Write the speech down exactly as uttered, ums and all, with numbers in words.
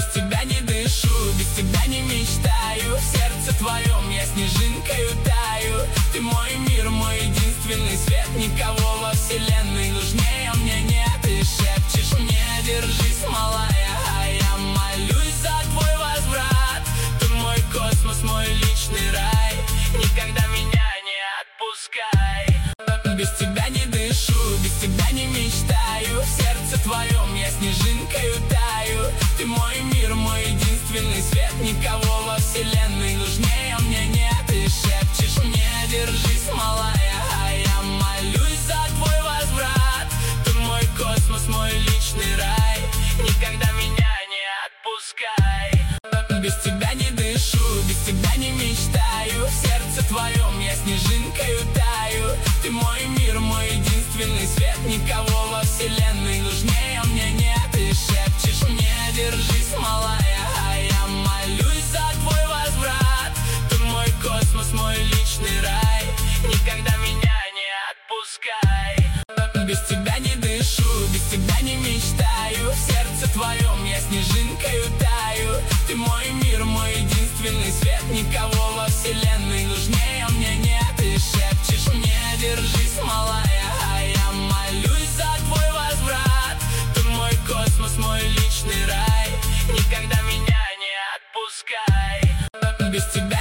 Без тебя не дышу, без тебя не мечтаю. В сердце твоем я снежинкою таю. Ты мой мир, мой единственный свет. Никого во вселенной нужнее мне нет. Ты шепчешь мне: держись, малая, а я молюсь за твой возврат. Ты мой космос, мой личный рай. Никогда меня не отпускай. Без тебя не дышу, без тебя не мечтаю. В сердце твоем я снежинкою таю. Ты мой мир, мой единственный свет. Никого во вселенной нужнее мне нет. Ты шепчешь мне: держись, малая, а я молюсь за твой возврат. Ты мой космос, мой личный рай. Никогда меня не отпускай. Без тебя не дышу, без тебя не мечтаю. В сердце твоем я снежинкою таю. Ты мой мир, мой единственный свет. Никого во вселенной нужнее мне нет. Ты шепчешь мне: держись, малая, а я молюсь за твой возврат. Ты мой космос, мой личный рай. Никогда меня не отпускай. Без тебя не дышу, без тебя не мечтаю. В сердце твоем я снежинкою таю. Ты мой